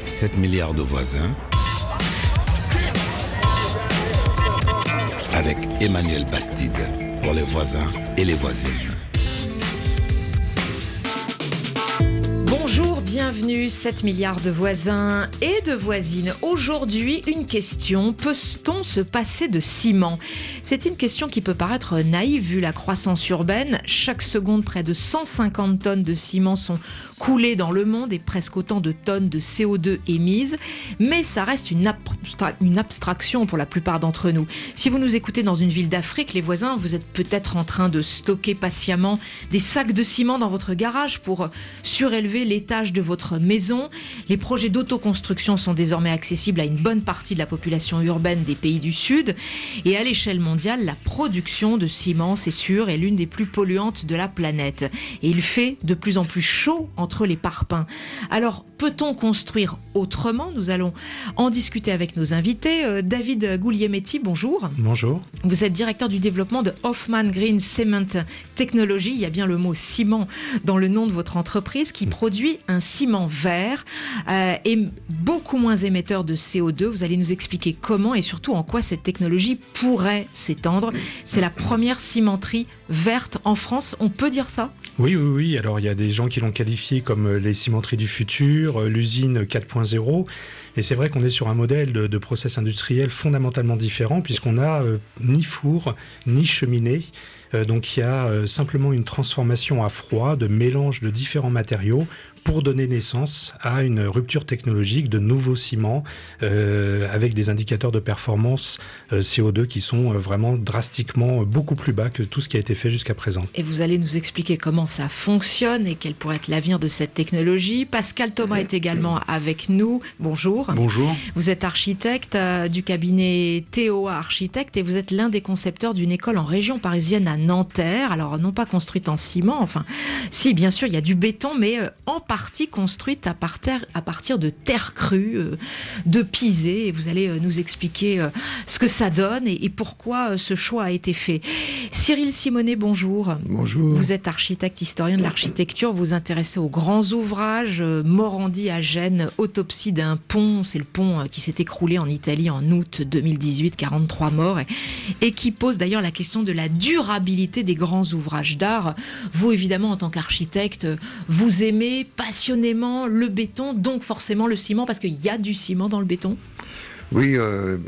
7 milliards de voisins avec Emmanuel Bastide pour les voisins et les voisines. Bonjour, bienvenue, 7 milliards de voisins et de voisines. Aujourd'hui, une question, peut-on se passer de ciment ? C'est une question qui peut paraître naïve vu la croissance urbaine. Chaque seconde, près de 150 tonnes de ciment sont coulées dans le monde et presque autant de tonnes de CO2 émises. Mais ça reste une abstraction pour la plupart d'entre nous. Si vous nous écoutez dans une ville d'Afrique, les voisins, vous êtes peut-être en train de stocker patiemment des sacs de ciment dans votre garage pour surélever l'étage de votre maison. Les projets d'autoconstruction sont désormais accessibles à une bonne partie de la population urbaine des pays du Sud. Et à l'échelle mondiale, la production de ciment, c'est sûr, est l'une des plus polluantes de la planète. Et il fait de plus en plus chaud entre les parpaings. Alors, peut-on construire autrement ? Nous allons en discuter avec nos invités. David Guglielmetti, bonjour. Bonjour. Vous êtes directeur du développement de Hoffman Green Cement Technology. Il y a bien le mot ciment dans le nom de votre entreprise qui produit un ciment vert et beaucoup moins émetteur de CO2. Vous allez nous expliquer comment et surtout en quoi cette technologie pourrait s'étendre. C'est la première cimenterie verte en France. On peut dire ça ? Oui. Alors, il y a des gens qui l'ont qualifié comme les cimenteries du futur, l'usine 4.0. Et c'est vrai qu'on est sur un modèle de process industriel fondamentalement différent puisqu'on n'a ni four, ni cheminée. Donc il y a simplement une transformation à froid de mélange de différents matériaux pour donner naissance à une rupture technologique de nouveaux ciments avec des indicateurs de performance CO2 qui sont vraiment drastiquement beaucoup plus bas que tout ce qui a été fait jusqu'à présent. Et vous allez nous expliquer comment ça fonctionne et quel pourrait être l'avenir de cette technologie. Pascal Thomas est également avec nous. Bonjour. Bonjour. Vous êtes architecte du cabinet TOA Architecte et vous êtes l'un des concepteurs d'une école en région parisienne à Nanterre. Alors non pas construite en ciment, enfin si bien sûr il y a du béton mais en partie construite à partir de terre crue, de pisé. Et vous allez nous expliquer ce que ça donne et pourquoi ce choix a été fait. Cyril Simonet, bonjour. Bonjour. Vous êtes architecte, historien de l'architecture. Vous vous intéressez aux grands ouvrages. Morandi à Gênes, autopsie d'un pont. C'est le pont qui s'est écroulé en Italie en août 2018, 43 morts. Et qui pose d'ailleurs la question de la durabilité des grands ouvrages d'art. Vous, évidemment, en tant qu'architecte, vous aimez passionnément le béton, donc forcément le ciment, parce qu'il y a du ciment dans le béton. Oui,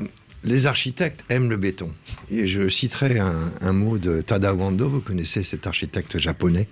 les architectes aiment le béton. Et je citerai un mot de Tadao Ando, vous connaissez cet architecte japonais,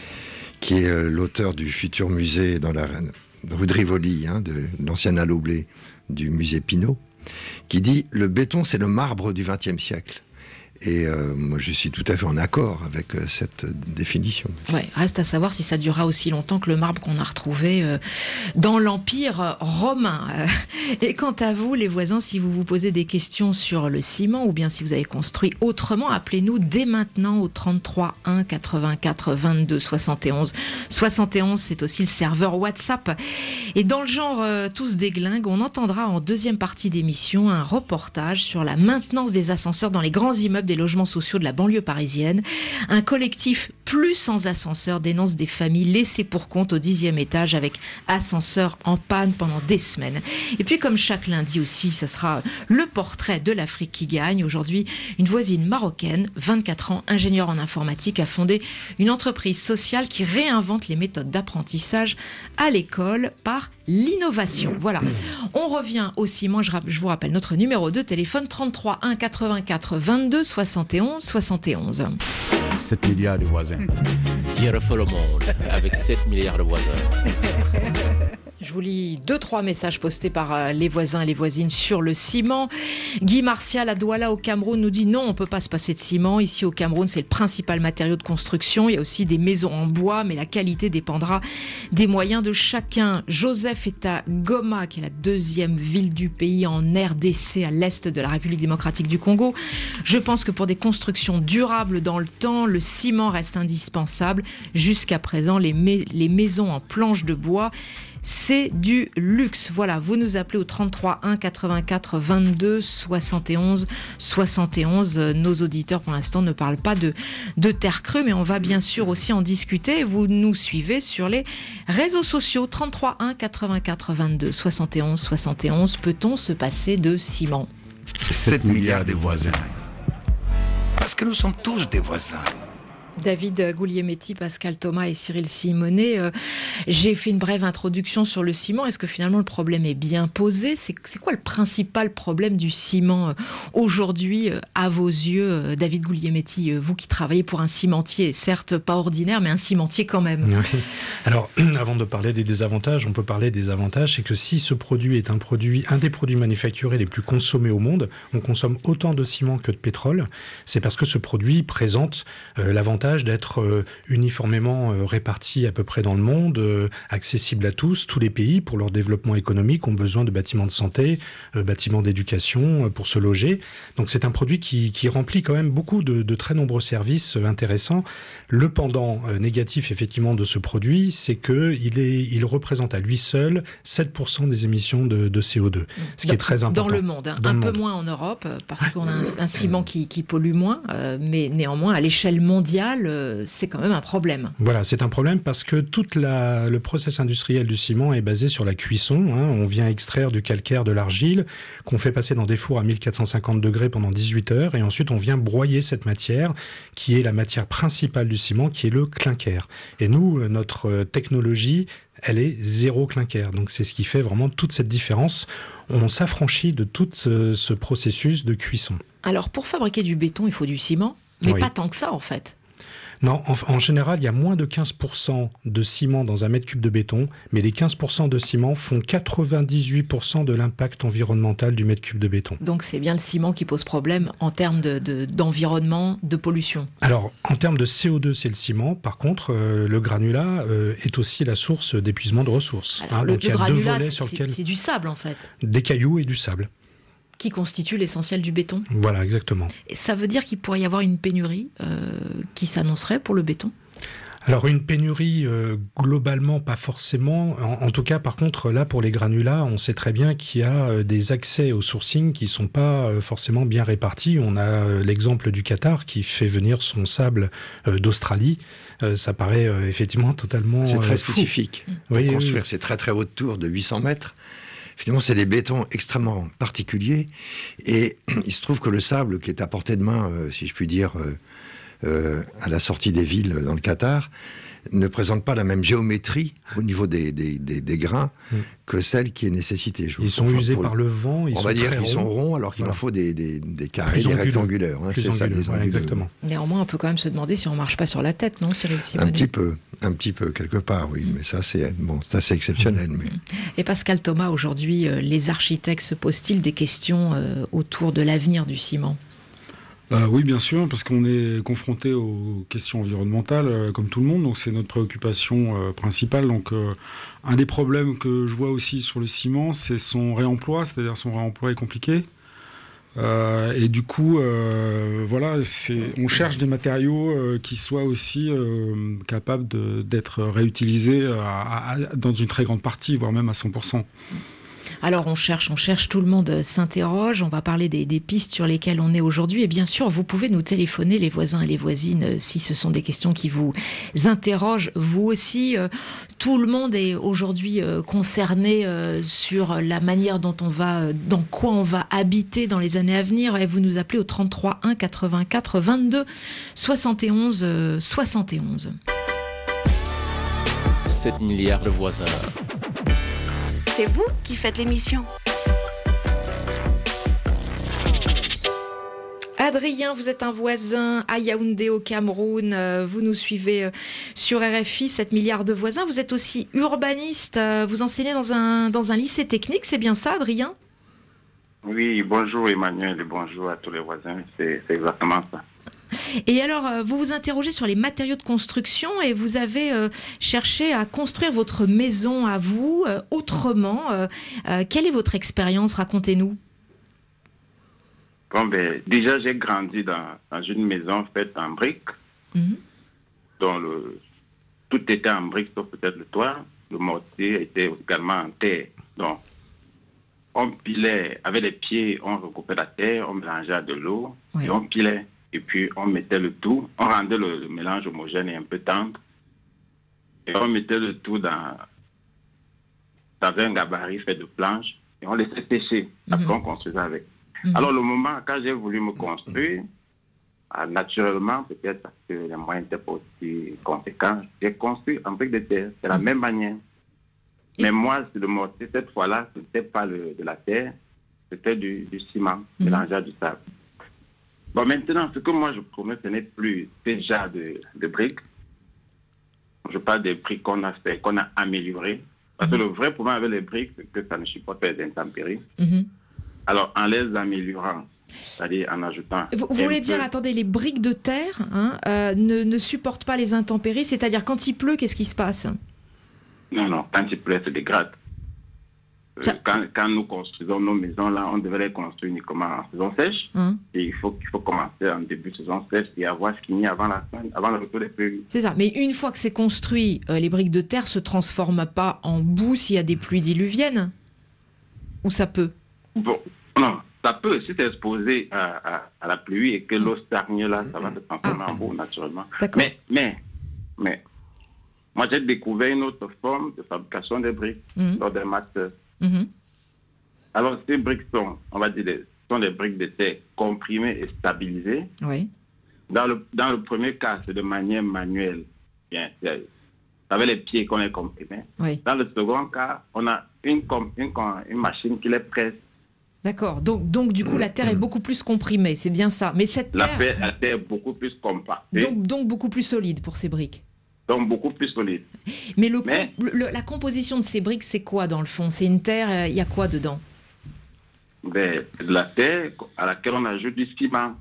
qui est l'auteur du futur musée dans la rue de Rivoli, de l'ancien Alloblet du musée Pinault, qui dit « Le béton, c'est le marbre du XXe siècle ». Et moi, je suis tout à fait en accord avec cette définition. Ouais, reste à savoir si ça durera aussi longtemps que le marbre qu'on a retrouvé dans l'Empire romain. Et quant à vous, les voisins, si vous vous posez des questions sur le ciment ou bien si vous avez construit autrement, appelez-nous dès maintenant au 33 1 84 22 71. 71, c'est aussi le serveur WhatsApp. Et dans le genre tous déglingues, on entendra en deuxième partie d'émission un reportage sur la maintenance des ascenseurs dans les grands immeubles des logements sociaux de la banlieue parisienne. Un collectif Plus sans ascenseur dénonce des familles laissées pour compte au 10e étage avec ascenseur en panne pendant des semaines. Et puis comme chaque lundi aussi, ce sera le portrait de l'Afrique qui gagne. Aujourd'hui, une voisine marocaine, 24 ans, ingénieure en informatique, a fondé une entreprise sociale qui réinvente les méthodes d'apprentissage à l'école par l'innovation. Voilà. On revient au ciment. Je vous rappelle notre numéro de téléphone 33 1 84 22 71 71. 7 milliards de voisins. Qui refait le monde avec 7 milliards de voisins. Je vous lis 2-3 messages postés par les voisins et les voisines sur le ciment. Guy Martial à Douala au Cameroun nous dit non, on ne peut pas se passer de ciment. Ici au Cameroun, c'est le principal matériau de construction. Il y a aussi des maisons en bois, mais la qualité dépendra des moyens de chacun. Joseph est à Goma, qui est la deuxième ville du pays en RDC, à l'est de la République démocratique du Congo. Je pense que pour des constructions durables dans le temps, le ciment reste indispensable. Jusqu'à présent, les maisons en planches de bois c'est du luxe. Voilà, vous nous appelez au 33 1 84 22 71 71. Nos auditeurs, pour l'instant, ne parlent pas de terre crue, mais on va bien sûr aussi en discuter. Vous nous suivez sur les réseaux sociaux. 33 1 84 22 71 71. Peut-on se passer de ciment ? 7 milliards de voisins. Parce que nous sommes tous des voisins. David Guglielmetti, Pascal Thomas et Cyril Simonet. J'ai fait une brève introduction sur le ciment. Est-ce que finalement le problème est bien posé ? C'est quoi le principal problème du ciment aujourd'hui à vos yeux, David Guglielmetti, vous qui travaillez pour un cimentier, certes pas ordinaire, mais un cimentier quand même. Oui. Alors, avant de parler des désavantages, on peut parler des avantages. C'est que si ce produit est un des produits manufacturés les plus consommés au monde, on consomme autant de ciment que de pétrole, c'est parce que ce produit présente l'avantage d'être uniformément répartis à peu près dans le monde, accessible à tous les pays pour leur développement économique ont besoin de bâtiments de santé, bâtiments d'éducation pour se loger. Donc c'est un produit qui remplit quand même beaucoup de très nombreux services intéressants. Le pendant négatif effectivement de ce produit, c'est qu'il représente à lui seul 7% des émissions de CO2, ce qui est très important. Dans le monde, un peu moins en Europe, parce qu'on a un ciment qui pollue moins, mais néanmoins à l'échelle mondiale, c'est quand même un problème. Voilà, c'est un problème parce que le process industriel du ciment est basé sur la cuisson. On vient extraire du calcaire de l'argile qu'on fait passer dans des fours à 1450 degrés pendant 18 heures et ensuite on vient broyer cette matière qui est la matière principale du ciment, qui est le clinker. Et nous, notre technologie, elle est zéro clinker. Donc c'est ce qui fait vraiment toute cette différence. On s'affranchit de tout ce processus de cuisson. Alors pour fabriquer du béton, il faut du ciment, mais pas tant que ça en fait. Non, en général, il y a moins de 15% de ciment dans un mètre cube de béton, mais les 15% de ciment font 98% de l'impact environnemental du mètre cube de béton. Donc c'est bien le ciment qui pose problème en termes d'environnement, de pollution. Alors, en termes de CO2, c'est le ciment. Par contre, le granulat est aussi la source d'épuisement de ressources. Alors, donc il y a deux volets sur lesquels... C'est du sable en fait. Des cailloux et du sable. Qui constitue l'essentiel du béton. Voilà, exactement. Et ça veut dire qu'il pourrait y avoir une pénurie qui s'annoncerait pour le béton ? Alors une pénurie, globalement, pas forcément. En tout cas, par contre, là, pour les granulats, on sait très bien qu'il y a des accès au sourcing qui ne sont pas forcément bien répartis. On a l'exemple du Qatar qui fait venir son sable d'Australie. Ça paraît effectivement totalement C'est très fou. spécifique. Pour construire ces très très hautes tours de 800 mètres, finalement, c'est des bétons extrêmement particuliers. Et il se trouve que le sable qui est à portée de main, si je puis dire, à la sortie des villes dans le Qatar, ne présente pas la même géométrie au niveau des grains que celle qui est nécessitée. Ils sont usés par le vent, on va dire qu'ils sont ronds alors qu'il en faut des carrés, des rectangulaires. C'est ça, des anguleux. Exactement. Néanmoins, on peut quand même se demander si on ne marche pas sur la tête, non, Cyril Simonet ? Un petit peu, quelque part, oui. Mais ça, c'est assez exceptionnel. Mais... Et Pascal Thomas, aujourd'hui, les architectes se posent-ils des questions autour de l'avenir du ciment ? Oui, bien sûr, parce qu'on est confronté aux questions environnementales, comme tout le monde, donc c'est notre préoccupation principale. Donc, un des problèmes que je vois aussi sur le ciment, c'est son réemploi, c'est-à-dire son réemploi est compliqué. Et du coup, on cherche des matériaux qui soient aussi capables d'être réutilisés dans une très grande partie, voire même à 100%. Alors on cherche, tout le monde s'interroge, on va parler des pistes sur lesquelles on est aujourd'hui et bien sûr vous pouvez nous téléphoner les voisins et les voisines si ce sont des questions qui vous interrogent, vous aussi, tout le monde est aujourd'hui concerné sur la manière dans quoi on va habiter dans les années à venir et vous nous appelez au 33 1 84 22 71 71. 7 milliards de voisins. C'est vous qui faites l'émission. Adrien, vous êtes un voisin à Yaoundé au Cameroun. Vous nous suivez sur RFI, 7 milliards de voisins. Vous êtes aussi urbaniste. Vous enseignez dans un lycée technique. C'est bien ça, Adrien ? Oui, bonjour Emmanuel et bonjour à tous les voisins. C'est exactement ça. Et alors, vous vous interrogez sur les matériaux de construction et vous avez cherché à construire votre maison à vous autrement. Quelle est votre expérience ? Racontez-nous. Bon, déjà, j'ai grandi dans une maison faite en briques, dont tout était en briques, sauf peut-être le toit. le mortier était également en terre. Donc, on pilait, avec les pieds, on recoupait la terre, on mélangeait de l'eau, et on pilait. Et puis, on mettait le tout, on rendait le mélange homogène et un peu tendre. Et on mettait le tout dans un gabarit fait de planches, et on laissait sécher. Après, on construisait avec. Alors, le moment, quand j'ai voulu me construire, naturellement, peut-être parce que les moyens n'étaient pas aussi conséquents, j'ai construit en briques de terre, de la même manière. Mais moi, le mortier, cette fois-là, ce n'était pas de la terre, c'était du ciment mélangé à du sable. Bon, maintenant, ce que moi je promets, ce n'est plus ce genre de briques. Je parle des briques qu'on a fait, qu'on a améliorées. Parce que le vrai problème avec les briques, c'est que ça ne supporte pas les intempéries. Alors, en les améliorant, c'est-à-dire en ajoutant... Vous voulez dire, attendez, les briques de terre ne supportent pas les intempéries, c'est-à-dire quand il pleut, qu'est-ce qui se passe? Non, quand il pleut, ça dégrade. Quand nous construisons nos maisons, là, on devrait les construire uniquement en saison sèche. Et il faut commencer en début de saison sèche et avoir fini avant le retour des pluies. C'est ça, mais une fois que c'est construit, les briques de terre ne se transforment pas en boue s'il y a des pluies diluviennes? Ou ça peut? Bon, non, ça peut. Si c'est exposé à la pluie et que l'eau stagne là, ça va se transformer en boue naturellement. Mais, moi j'ai découvert une autre forme de fabrication des briques lors des masters. Alors, ces briques sont, on va dire, sont des briques de terre comprimées et stabilisées. Oui. Dans le premier cas, c'est de manière manuelle. Bien, c'est avec les pieds qu'on les comprime. Oui. Dans le second cas, on a une machine qui les presse. D'accord. Donc, du coup, la terre est beaucoup plus comprimée. C'est bien ça. Mais cette terre... La terre est beaucoup plus compactée. Donc, beaucoup plus solide pour ces briques. Donc, beaucoup plus solide. Mais la composition de ces briques, c'est quoi dans le fond? C'est une terre, il y a quoi dedans? De la terre à laquelle on ajoute du ciment.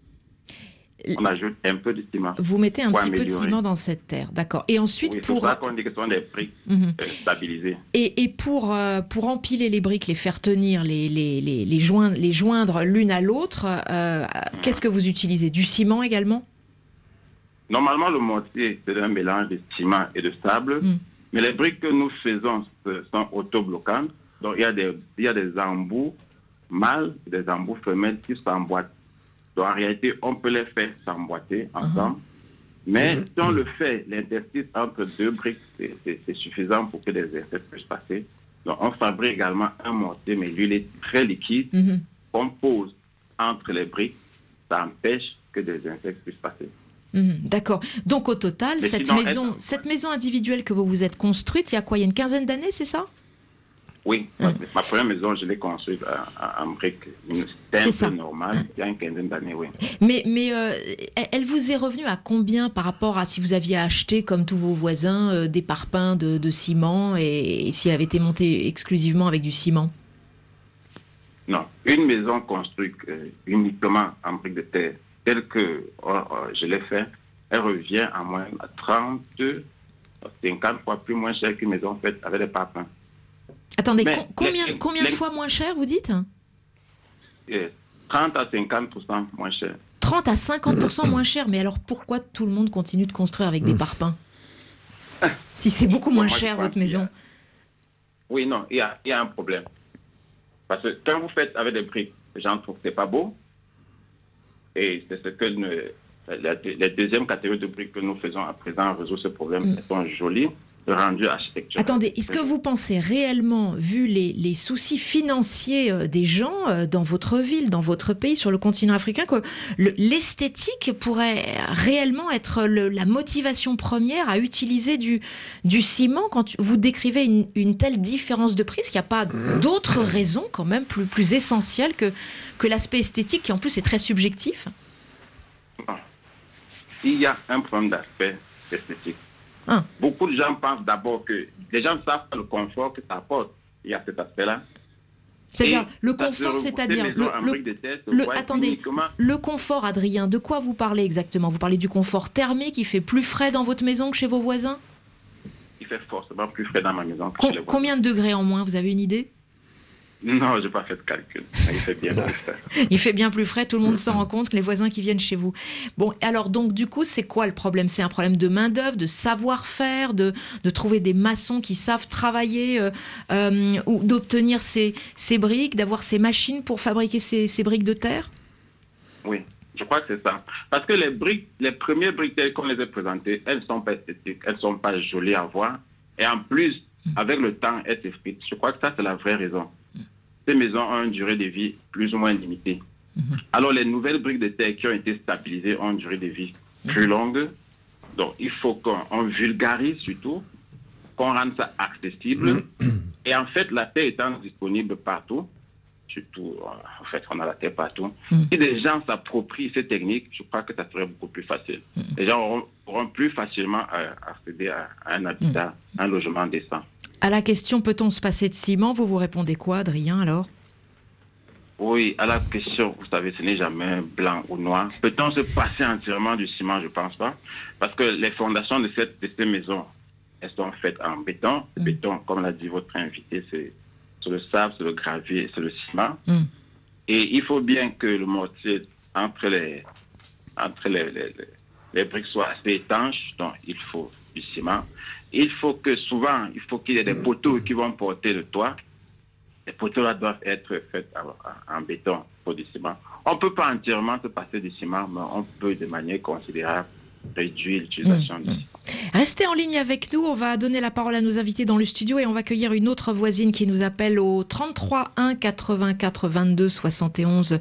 On ajoute un peu de ciment. Vous mettez un petit peu de ciment dans cette terre, d'accord. Et ensuite, c'est pour ça qu'on dit que ce sont des briques stabilisées. Et pour empiler les briques, les faire tenir, les joindre l'une à l'autre, qu'est-ce que vous utilisez? Du ciment également? Normalement, le mortier, c'est un mélange de ciment et de sable. Mais les briques que nous faisons sont autobloquantes. Donc, il y a des embouts mâles et des embouts femelles qui s'emboîtent. Donc, en réalité, on peut les faire s'emboîter ensemble. Mais si on le fait, l'interstice entre deux briques, c'est suffisant pour que les insectes puissent passer. Donc, on fabrique également un mortier, mais l'huile est très liquide. On pose entre les briques, ça empêche que des insectes puissent passer. D'accord. Donc au total, cette maison individuelle que vous vous êtes construite, il y a quoi? Il y a une quinzaine d'années, c'est ça? Oui. Ma première maison, je l'ai construite en briques. C'est un peu normal, il y a une quinzaine d'années, oui. Mais elle vous est revenue à combien par rapport à si vous aviez acheté, comme tous vos voisins, des parpaings de ciment et si elle avait été montée exclusivement avec du ciment? Non. Une maison construite uniquement en briques de terre, telle que je l'ai fait, elle revient en moyenne à 50 fois plus moins cher qu'une maison faite avec des parpaings. Attendez, combien de fois moins cher, vous dites? 30 à 50% moins cher. 30 à 50% moins cher, mais alors pourquoi tout le monde continue de construire avec des parpaings? Si c'est beaucoup moins cher, votre maison. Oui, non, il y a un problème. Parce que quand vous faites avec des briques, les gens trouvent que ce n'est pas beau. Et c'est ce que les deuxièmes catégories de briques que nous faisons à présent résout ce problème. Elles sont jolies, le rendu architectural. Attendez, est-ce que vous pensez réellement, vu les soucis financiers des gens dans votre ville, dans votre pays, sur le continent africain, que l'esthétique pourrait réellement être la motivation première à utiliser du ciment quand vous décrivez une telle différence de prix? Est-ce qu'il n'y a pas d'autres raisons quand même plus essentielles que l'aspect esthétique qui en plus est très subjectif? Non. Il y a un problème d'aspect esthétique. Beaucoup de gens pensent d'abord que les gens savent le confort que ça apporte. Il y a cet aspect-là. C'est-à-dire, le confort, c'est-à-dire... Attendez, le confort, Adrien, de quoi vous parlez exactement? Vous parlez du confort thermique, il fait plus frais dans votre maison que chez vos voisins? Il fait forcément plus frais dans ma maison que chez les voisins. Combien de degrés en moins, vous avez une idée? Non, je n'ai pas fait de calcul. Il fait bien plus frais. Il fait bien plus frais, tout le monde s'en rend compte, les voisins qui viennent chez vous. Bon, alors donc du coup, c'est quoi le problème? C'est un problème de main-d'œuvre, de savoir-faire, de trouver des maçons qui savent travailler ou d'obtenir ces briques, d'avoir ces machines pour fabriquer ces briques de terre? Oui, je crois que c'est ça. Parce que les premières briques telles qu'on les a présentées, elles ne sont pas esthétiques, elles ne sont pas jolies à voir. Et en plus, avec le temps, elles s'effritent. Je crois que ça, c'est la vraie raison. Ces maisons ont une durée de vie plus ou moins limitée. Alors, les nouvelles briques de terre qui ont été stabilisées ont une durée de vie plus longue. Donc, il faut qu'on vulgarise surtout, qu'on rende ça accessible. Et en fait, la terre étant disponible partout, surtout, en fait, on a la terre partout. Si des gens s'approprient ces techniques, je crois que ça serait beaucoup plus facile. Les gens auront plus facilement accéder à un habitat, un logement décent. À la question, peut-on se passer de ciment, vous répondez quoi, Adrien, alors? Oui, à la question, vous savez, ce n'est jamais blanc ou noir. Peut-on se passer entièrement du ciment? Je ne pense pas. Parce que les fondations de ces maisons, elles sont faites en béton. Le béton, comme l'a dit votre invité, c'est le sable, c'est le gravier, c'est le ciment. Et il faut bien que le mortier entre les briques soit assez étanche, donc il faut du ciment. Il faut qu'il y ait des poteaux qui vont porter le toit. Les poteaux-là doivent être faits en béton pour du ciment. On ne peut pas entièrement se passer du ciment, mais on peut de manière considérable réduire l'utilisation du ciment. Restez en ligne avec nous, on va donner la parole à nos invités dans le studio et on va accueillir une autre voisine qui nous appelle au 33 1 84 22 71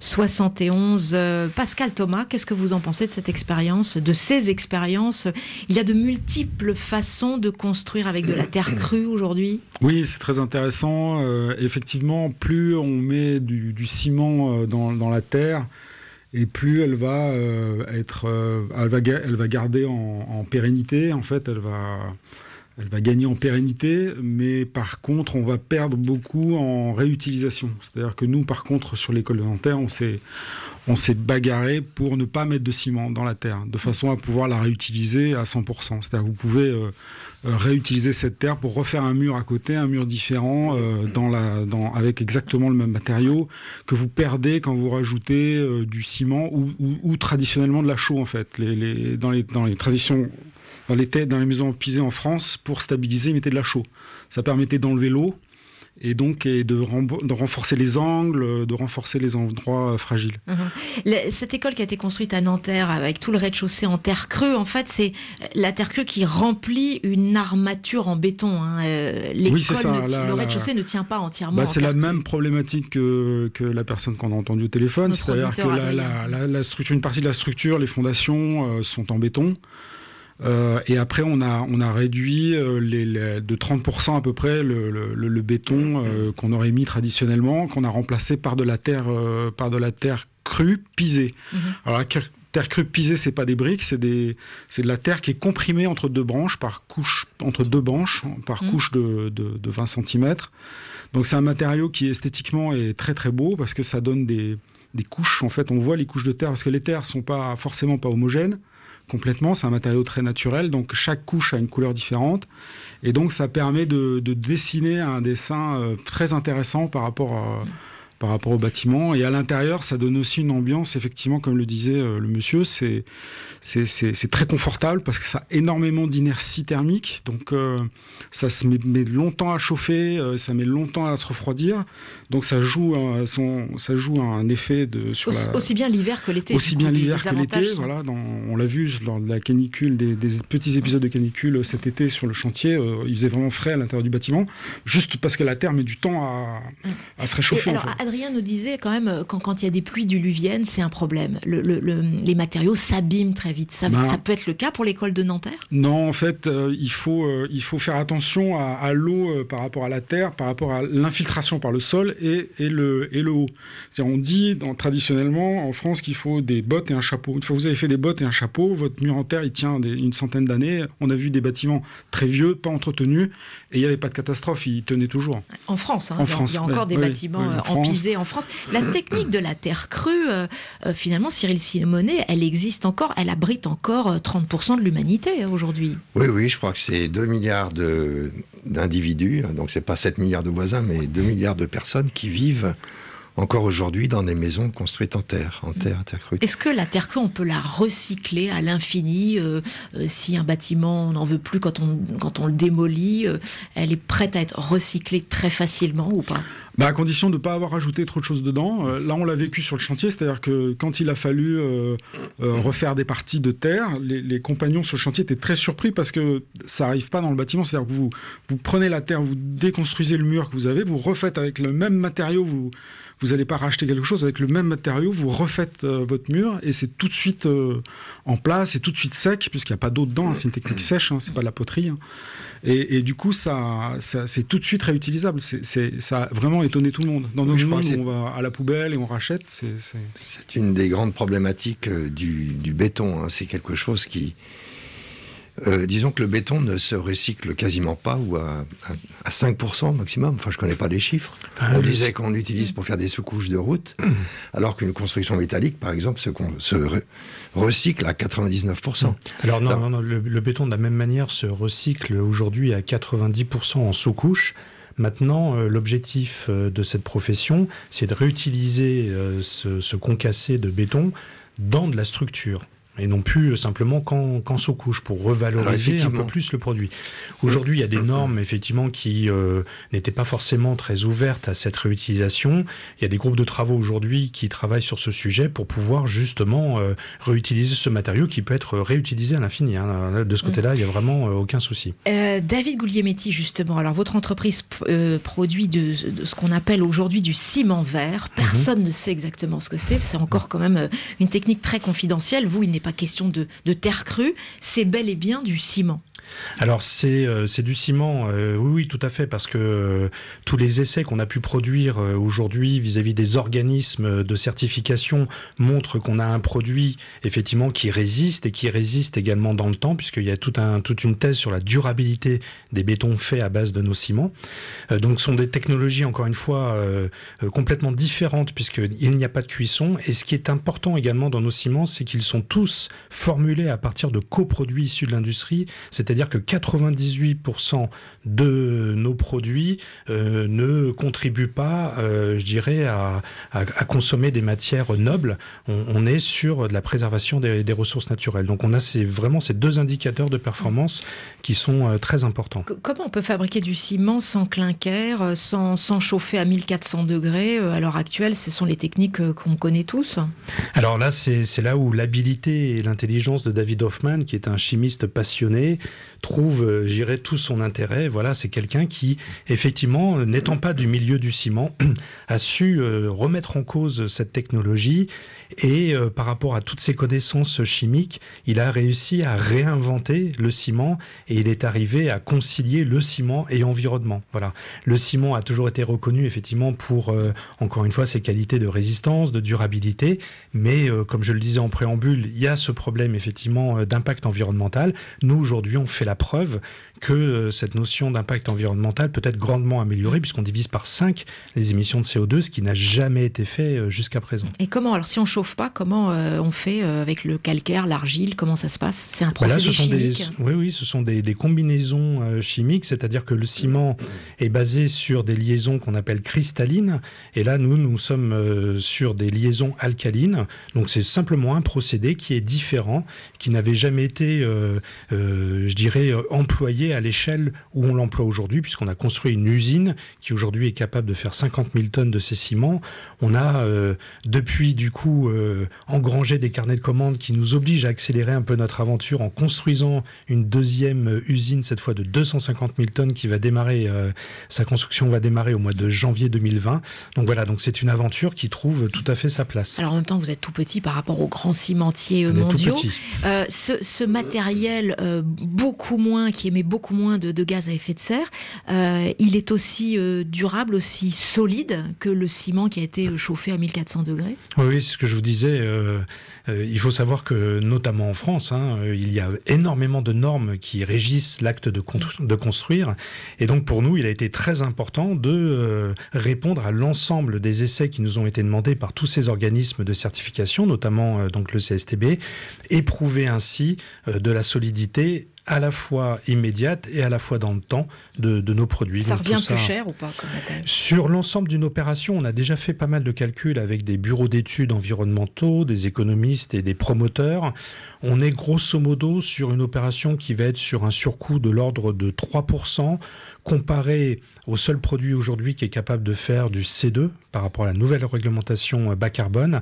71. Pascal Thomas, qu'est-ce que vous en pensez de cette expérience, de ces expériences? Il y a de multiples façons de construire avec de la terre crue aujourd'hui. Oui, c'est très intéressant. Effectivement, plus on met du ciment dans la terre, et plus elle va elle va garder en pérennité. En fait, elle va gagner en pérennité, mais par contre, on va perdre beaucoup en réutilisation. C'est-à-dire que nous, par contre, sur l'école de Nanterre, on s'est bagarré pour ne pas mettre de ciment dans la terre, de façon à pouvoir la réutiliser à 100%. C'est-à-dire que vous pouvez réutiliser cette terre pour refaire un mur à côté, un mur différent, avec exactement le même matériau que vous perdez quand vous rajoutez du ciment ou traditionnellement de la chaux, en fait. Dans les traditions, dans les maisons pisées en France, pour stabiliser, ils mettaient de la chaux. Ça permettait d'enlever l'eau et donc de renforcer les angles, de renforcer les endroits fragiles. Cette école qui a été construite à Nanterre avec tout le rez-de-chaussée en terre crue, en fait, c'est la terre crue qui remplit une armature en béton. Le rez-de-chaussée ne tient pas entièrement. C'est la même problématique que la personne qu'on a entendue au téléphone, c'est-à-dire que la structure, une partie de la structure, les fondations sont en béton. Et après, on a réduit de 30% à peu près le béton qu'on aurait mis traditionnellement, qu'on a remplacé par de la terre crue pisée. Alors la terre crue pisée, c'est pas des briques, c'est de la terre qui est comprimée entre deux branches par couche de 20 cm. Donc c'est un matériau qui esthétiquement est très très beau parce que ça donne des couches. En fait, on voit les couches de terre parce que les terres sont forcément pas homogènes. Complètement, c'est un matériau très naturel, donc chaque couche a une couleur différente, et donc ça permet de dessiner un dessin très intéressant par rapport au bâtiment, et à l'intérieur, ça donne aussi une ambiance, effectivement, comme le disait le monsieur, c'est très confortable parce que ça a énormément d'inertie thermique, donc ça se met longtemps à chauffer, ça met longtemps à se refroidir, donc ça joue un effet aussi bien l'hiver que l'été. Aussi bien l'hiver que l'été, voilà. On l'a vu lors de la canicule, des petits épisodes de canicule cet été sur le chantier, il faisait vraiment frais à l'intérieur du bâtiment, juste parce que la terre met du temps à se réchauffer. Alors, Adrien nous disait quand même, quand il y a des pluies diluviennes, c'est un problème. Les matériaux s'abîment très vite. Ça peut être le cas pour l'école de Nanterre? Non, en fait, il faut faire attention à l'eau par rapport à la terre, par rapport à l'infiltration par le sol et le haut. C'est-à-dire, on dit traditionnellement en France qu'il faut des bottes et un chapeau. Une fois que vous avez fait des bottes et un chapeau, votre mur en terre, il tient une centaine d'années. On a vu des bâtiments très vieux, pas entretenus, et il n'y avait pas de catastrophe, ils tenaient toujours. En France, en France, il y a encore des bâtiments en utilisée en France. La technique de la terre crue, finalement, Cyril Simonet, elle existe encore, elle abrite encore 30% de l'humanité aujourd'hui. Oui, je crois que c'est 2 milliards d'individus, donc c'est pas 7 milliards de voisins, mais 2 milliards de personnes qui vivent encore aujourd'hui dans des maisons construites en terre crue. Est-ce que la terre crue, on peut la recycler à l'infini si un bâtiment, on n'en veut plus quand on le démolit, elle est prête à être recyclée très facilement ou pas ? À condition de ne pas avoir ajouté trop de choses dedans. Là, on l'a vécu sur le chantier, c'est-à-dire que quand il a fallu refaire des parties de terre, les compagnons sur le chantier étaient très surpris parce que ça n'arrive pas dans le bâtiment. C'est-à-dire que vous prenez la terre, vous déconstruisez le mur que vous avez, vous refaites avec le même matériau, vous n'allez pas racheter quelque chose, avec le même matériau, vous refaites votre mur et c'est tout de suite en place et tout de suite sec, puisqu'il n'y a pas d'eau dedans, c'est une technique sèche, c'est pas de la poterie. Et du coup, ça c'est tout de suite réutilisable. Ça a vraiment étonné tout le monde. Dans notre monde, on va à la poubelle et on rachète. C'est une des grandes problématiques du béton. C'est quelque chose qui... disons que le béton ne se recycle quasiment pas, ou à 5% maximum. Enfin, je ne connais pas les chiffres. On disait qu'on l'utilise pour faire des sous-couches de route, alors qu'une construction métallique, par exemple, se recycle à 99%. Alors non, le béton de la même manière se recycle aujourd'hui à 90% en sous-couche. Maintenant, l'objectif de cette profession, c'est de réutiliser ce concassé de béton dans de la structure. Et non plus simplement qu'en sous-couche, pour revaloriser un peu plus le produit. Aujourd'hui, il y a des normes, effectivement, qui n'étaient pas forcément très ouvertes à cette réutilisation. Il y a des groupes de travaux aujourd'hui qui travaillent sur ce sujet pour pouvoir justement réutiliser ce matériau qui peut être réutilisé à l'infini. De ce côté-là, il n'y a vraiment aucun souci. David Guglielmetti, justement, alors votre entreprise produit de ce qu'on appelle aujourd'hui du ciment vert. Personne ne sait exactement ce que c'est. C'est encore quand même une technique très confidentielle. Vous, il n'est pas question de terre crue, c'est bel et bien du ciment. Alors c'est du ciment, oui, tout à fait, parce que tous les essais qu'on a pu produire aujourd'hui vis-à-vis des organismes de certification montrent qu'on a un produit effectivement qui résiste et qui résiste également dans le temps, puisqu'il y a toute une thèse sur la durabilité des bétons faits à base de nos ciments. Donc ce sont des technologies, encore une fois, complètement différentes, puisqu'il n'y a pas de cuisson. Et ce qui est important également dans nos ciments, c'est qu'ils sont tous formulés à partir de coproduits issus de l'industrie, c'est-à-dire que 98% de nos produits ne contribuent pas, je dirais, à consommer des matières nobles. On est sur de la préservation des ressources naturelles. Donc on a vraiment ces deux indicateurs de performance qui sont très importants. Comment on peut fabriquer du ciment sans clinker, sans chauffer à 1400 degrés à l'heure actuelle? Ce sont les techniques qu'on connaît tous. Alors là, c'est là où l'habilité et l'intelligence de David Hoffman, qui est un chimiste passionné, trouve, je dirais, tout son intérêt. Voilà, c'est quelqu'un qui, effectivement, n'étant pas du milieu du ciment, a su remettre en cause cette technologie et par rapport à toutes ses connaissances chimiques, il a réussi à réinventer le ciment et il est arrivé à concilier le ciment et l'environnement. Voilà. Le ciment a toujours été reconnu, effectivement, pour, encore une fois, ses qualités de résistance, de durabilité, mais comme je le disais en préambule, il y a ce problème, effectivement, d'impact environnemental. Nous, aujourd'hui, on fait la preuve que cette notion d'impact environnemental peut être grandement améliorée puisqu'on divise par 5 les émissions de CO2, ce qui n'a jamais été fait jusqu'à présent. Et comment, alors si on ne chauffe pas, comment on fait avec le calcaire, l'argile, comment ça se passe? C'est un procédé chimique? Oui, ce sont des combinaisons chimiques, c'est-à-dire que le ciment est basé sur des liaisons qu'on appelle cristallines, et là nous sommes sur des liaisons alcalines, donc c'est simplement un procédé qui est différent, qui n'avait jamais été, je dirais, employé à l'échelle où on l'emploie aujourd'hui, puisqu'on a construit une usine qui aujourd'hui est capable de faire 50 000 tonnes de ces ciments. On a depuis du coup engrangé des carnets de commandes qui nous obligent à accélérer un peu notre aventure en construisant une deuxième usine, cette fois de 250 000 tonnes qui va démarrer, sa construction va démarrer au mois de janvier 2020. Donc voilà, donc c'est une aventure qui trouve tout à fait sa place. Alors en même temps, vous êtes tout petit par rapport aux grands cimentiers mondiaux. Ce matériel, beaucoup qui émet beaucoup moins de gaz à effet de serre, il est aussi durable, aussi solide que le ciment qui a été chauffé à 1400 degrés? Oui, c'est ce que je vous disais. Il faut savoir que, notamment en France, il y a énormément de normes qui régissent l'acte de construire. Et donc, pour nous, il a été très important de répondre à l'ensemble des essais qui nous ont été demandés par tous ces organismes de certification, notamment donc le CSTB, et prouver ainsi de la solidité à la fois immédiate et à la fois dans le temps de nos produits. Ça donc, revient plus cher ou pas comme matériel? Sur l'ensemble d'une opération, on a déjà fait pas mal de calculs avec des bureaux d'études environnementaux, des économistes et des promoteurs. On est grosso modo sur une opération qui va être sur un surcoût de l'ordre de 3%, comparé au seul produit aujourd'hui qui est capable de faire du C2 par rapport à la nouvelle réglementation bas carbone.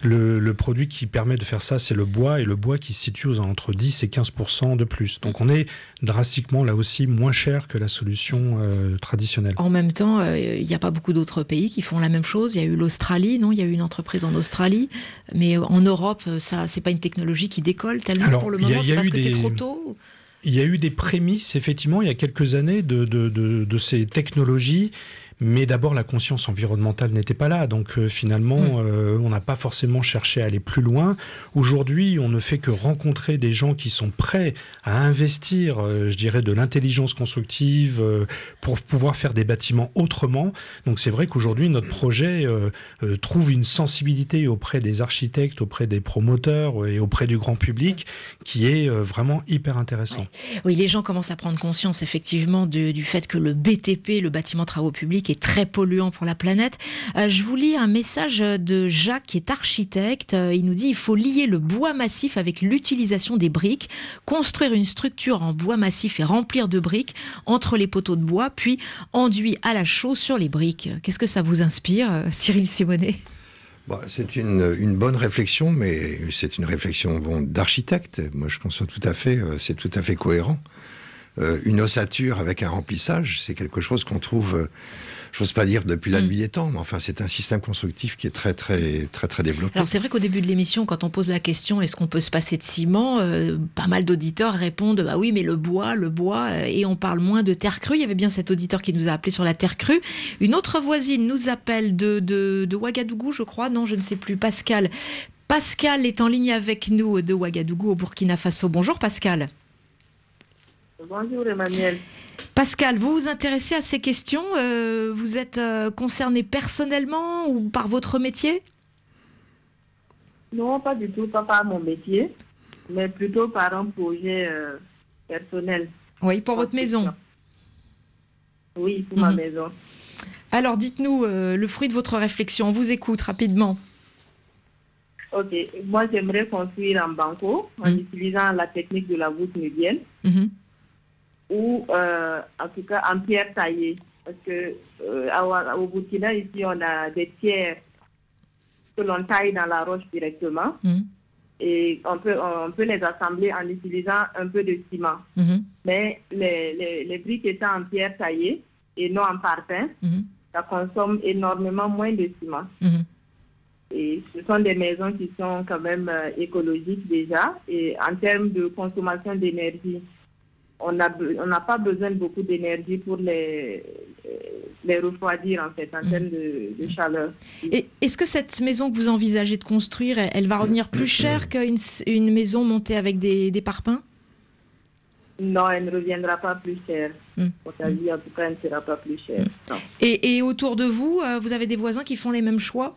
Le produit qui permet de faire ça, c'est le bois, et le bois qui se situe entre 10 et 15% de plus. Donc on est drastiquement là aussi moins cher que la solution traditionnelle. En même temps, il n'y a pas beaucoup d'autres pays qui font la même chose. Il y a eu l'Australie, non? Il y a eu une entreprise en Australie, mais en Europe, ça, c'est pas une technologie qui décolle tellement. Alors, pour le moment. C'est parce que c'est trop tôt? Il y a eu des prémices, effectivement, il y a quelques années, de ces technologies. Mais d'abord, la conscience environnementale n'était pas là. Donc finalement, on n'a pas forcément cherché à aller plus loin. Aujourd'hui, on ne fait que rencontrer des gens qui sont prêts à investir, je dirais, de l'intelligence constructive pour pouvoir faire des bâtiments autrement. Donc c'est vrai qu'aujourd'hui, notre projet trouve une sensibilité auprès des architectes, auprès des promoteurs et auprès du grand public qui est vraiment hyper intéressant. Oui, les gens commencent à prendre conscience effectivement du fait que le BTP, le bâtiment travaux publics, est très polluant pour la planète. Je vous lis un message de Jacques qui est architecte. Il nous dit: il faut lier le bois massif avec l'utilisation des briques, construire une structure en bois massif et remplir de briques entre les poteaux de bois, puis enduit à la chaux sur les briques. Qu'est-ce que ça vous inspire, Cyril Simonet? C'est une bonne réflexion, mais c'est une réflexion d'architecte. Moi, je conçois tout à fait, c'est tout à fait cohérent. Une ossature avec un remplissage, c'est quelque chose qu'on trouve, j'ose pas dire depuis la nuit des temps, mais enfin c'est un système constructif qui est très développé. Alors c'est vrai qu'au début de l'émission, quand on pose la question est-ce qu'on peut se passer de ciment, pas mal d'auditeurs répondent bah oui mais le bois, et on parle moins de terre crue. Il y avait bien cet auditeur qui nous a appelé sur la terre crue. Une autre voisine nous appelle de Ouagadougou, je crois, non je ne sais plus, Pascal. Pascal est en ligne avec nous de Ouagadougou au Burkina Faso. Bonjour Pascal. Bonjour Emmanuel. Pascal, vous vous intéressez à ces questions, vous êtes concerné personnellement ou par votre métier? Non, pas du tout, pas par mon métier, mais plutôt par un projet personnel. Oui, pour votre maison? Oui, pour ma maison. Alors dites-nous le fruit de votre réflexion, on vous écoute rapidement. Ok, moi j'aimerais construire en banco en utilisant la technique de la voûte nubienne. Ou en tout cas en pierre taillée. Parce que au Burkina, ici, on a des pierres que l'on taille dans la roche directement. Et on peut les assembler en utilisant un peu de ciment. Mais les briques étant en pierre taillée et non en parpaing, ça consomme énormément moins de ciment. Et ce sont des maisons qui sont quand même écologiques déjà. Et en termes de consommation d'énergie, on n'a pas besoin de beaucoup d'énergie pour les refroidir, en fait, en termes de chaleur. Et est-ce que cette maison que vous envisagez de construire, elle va revenir plus chère qu'une maison montée avec des parpaings? Non, elle ne reviendra pas plus chère. Pour ta vie, en tout cas, elle ne sera pas plus chère. Et autour de vous, vous avez des voisins qui font les mêmes choix?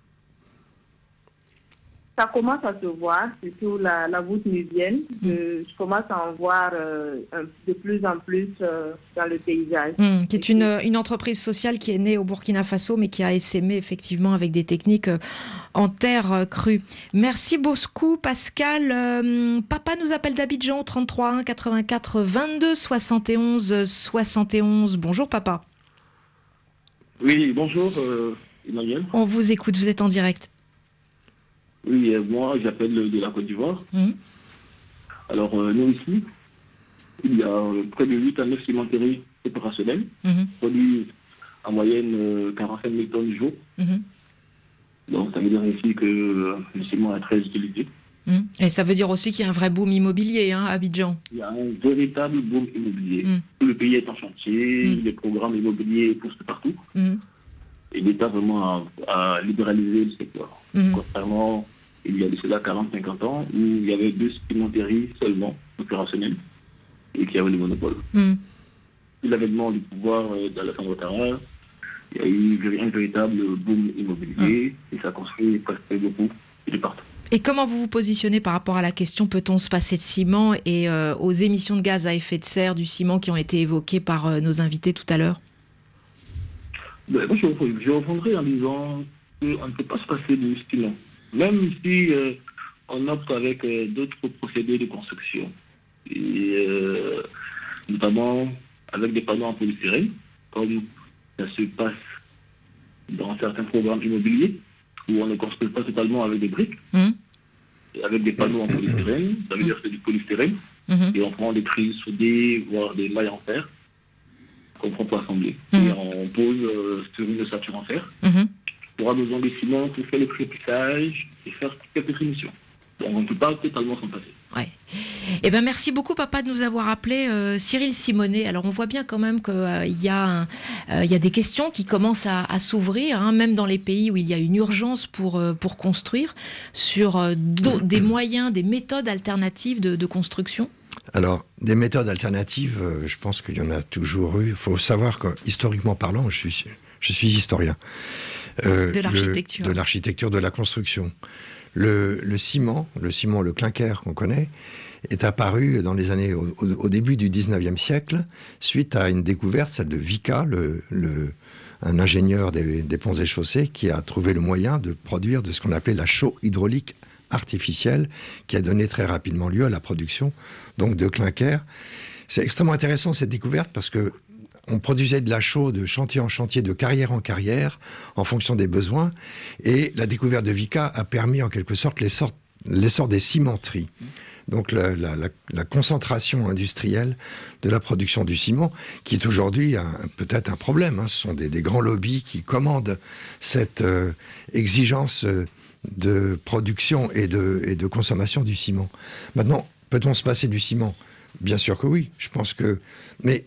Ça commence à se voir, surtout la voûte nubienne. Je commence à en voir de plus en plus dans le paysage. Qui est une entreprise sociale qui est née au Burkina Faso, mais qui a essaimé effectivement avec des techniques en terre crue. Merci beaucoup Pascal. Papa nous appelle d'Abidjan, 33 1 84 22 71 71. Bonjour papa. Oui, bonjour Emmanuel. On vous écoute, vous êtes en direct. Oui, moi j'appelle de la Côte d'Ivoire. Alors nous ici, il y a près de 8 à 9 cimenteries opérationnelles, produit en moyenne 45 000 tonnes du jour. Donc ça veut dire ici que le ciment est très utilisé. Et ça veut dire aussi qu'il y a un vrai boom immobilier à Abidjan. Il y a un véritable boom immobilier. Tout le pays est en chantier, les programmes immobiliers poussent partout. Et l'État vraiment a libéralisé le secteur. Contrairement, il y a de cela 40-50 ans, où il y avait 2 cimenteries seulement opérationnelles et qui avaient le monopole. L'avènement du pouvoir d'Alassane Ouattara, il y a eu un véritable boom immobilier et ça construit presque beaucoup de partout. Et comment vous vous positionnez par rapport à la question peut-on se passer de ciment et aux émissions de gaz à effet de serre du ciment qui ont été évoquées par nos invités tout à l'heure? Moi, je répondrai en disant qu'on ne peut pas se passer du ciment. Même si on opte avec d'autres procédés de construction, et, notamment avec des panneaux en polystyrène, comme ça se passe dans certains programmes immobiliers, où on ne construit pas totalement avec des briques, et avec des panneaux en polystyrène, ça veut dire que c'est du polystyrène, et on prend des trilles soudées, voire des mailles en fer, qu'on prend pour assembler. Et on pose sur une ossature en fer. On aura besoin de ciment pour faire le prépissage et faire quelques finitions. Donc on ne peut pas totalement s'en passer. Ouais. Eh ben merci beaucoup papa de nous avoir appelé Cyril Simonet. Alors on voit bien quand même qu'il y a des questions qui commencent à s'ouvrir, même dans les pays où il y a une urgence pour construire, sur des moyens, des méthodes alternatives de construction. Alors, des méthodes alternatives, je pense qu'il y en a toujours eu. Il faut savoir que, historiquement parlant, je suis historien. De l'architecture. De l'architecture, de la construction. Le ciment, le clinker qu'on connaît, est apparu dans les années, au début du 19e siècle, suite à une découverte, celle de Vicat, un ingénieur des ponts et chaussées, qui a trouvé le moyen de produire de ce qu'on appelait la chaux hydraulique artificielle, qui a donné très rapidement lieu à la production donc de clinker. C'est extrêmement intéressant cette découverte parce que on produisait de la chaux de chantier en chantier, de carrière en carrière, en fonction des besoins. Et la découverte de Vicat a permis en quelque sorte l'essor des cimenteries. Donc la concentration industrielle de la production du ciment, qui est aujourd'hui peut-être un problème. Ce sont des grands lobbies qui commandent cette exigence de production et de consommation du ciment. Maintenant, peut-on se passer du ciment? Bien sûr que oui, je pense que... Mais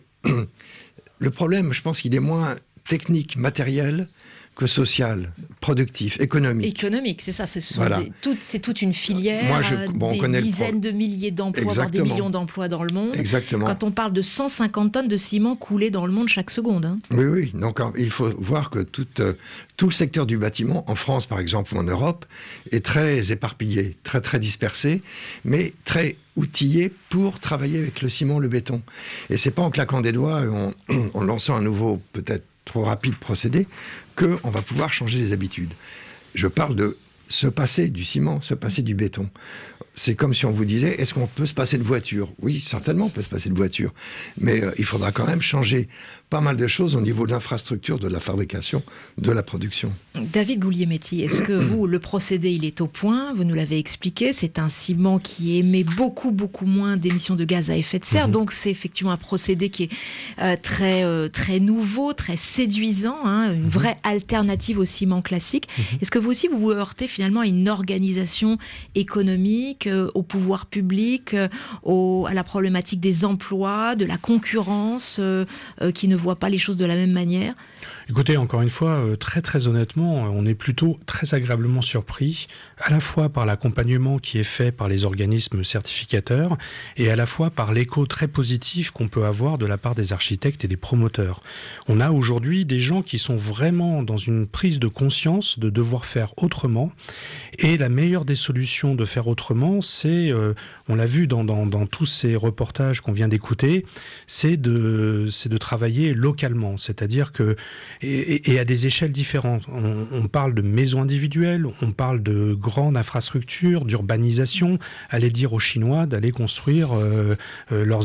le problème, je pense qu'il est moins technique, matériel, que social, productif, économique. Économique, c'est ça. Voilà. C'est toute une filière, des dizaines de milliers d'emplois, voire des millions d'emplois dans le monde. Exactement. Quand on parle de 150 tonnes de ciment coulées dans le monde chaque seconde. Oui. Donc il faut voir que tout le secteur du bâtiment, en France par exemple ou en Europe, est très éparpillé, très très dispersé, mais très outillé pour travailler avec le ciment, le béton. Et c'est pas en claquant des doigts, en lançant un nouveau, peut-être trop rapide procédé, qu'on va pouvoir changer les habitudes. Je parle de se passer du ciment, se passer du béton. C'est comme si on vous disait, est-ce qu'on peut se passer de voiture? Oui, certainement on peut se passer de voiture. Mais il faudra quand même changer pas mal de choses au niveau de l'infrastructure, de la fabrication, de la production. David Goulier-Méty, est-ce que vous, le procédé, il est au point? Vous nous l'avez expliqué, c'est un ciment qui émet beaucoup, beaucoup moins d'émissions de gaz à effet de serre. Donc c'est effectivement un procédé qui est très nouveau, très séduisant, une vraie alternative au ciment classique. Est-ce que vous aussi, vous vous heurtez finalement à une organisation économique, au pouvoir public, à la problématique des emplois, de la concurrence, qui ne voit pas les choses de la même manière? Écoutez, encore une fois, très très honnêtement, on est plutôt très agréablement surpris, à la fois par l'accompagnement qui est fait par les organismes certificateurs et à la fois par l'écho très positif qu'on peut avoir de la part des architectes et des promoteurs. On a aujourd'hui des gens qui sont vraiment dans une prise de conscience de devoir faire autrement, et la meilleure des solutions de faire autrement, c'est, on l'a vu dans tous ces reportages qu'on vient d'écouter, c'est de travailler localement, c'est-à-dire que et à des échelles différentes. On parle de maisons individuelles, on parle de grandes infrastructures, d'urbanisation. Allez dire aux Chinois d'aller construire leur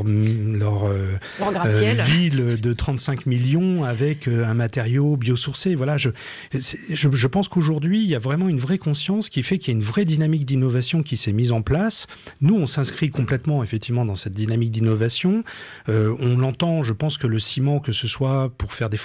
ville de 35 millions avec un matériau biosourcé. Voilà, je pense qu'aujourd'hui, il y a vraiment une vraie conscience qui fait qu'il y a une vraie dynamique d'innovation qui s'est mise en place. Nous, on s'inscrit complètement, effectivement, dans cette dynamique d'innovation. On l'entend, je pense que le ciment, que ce soit pour faire des fondations,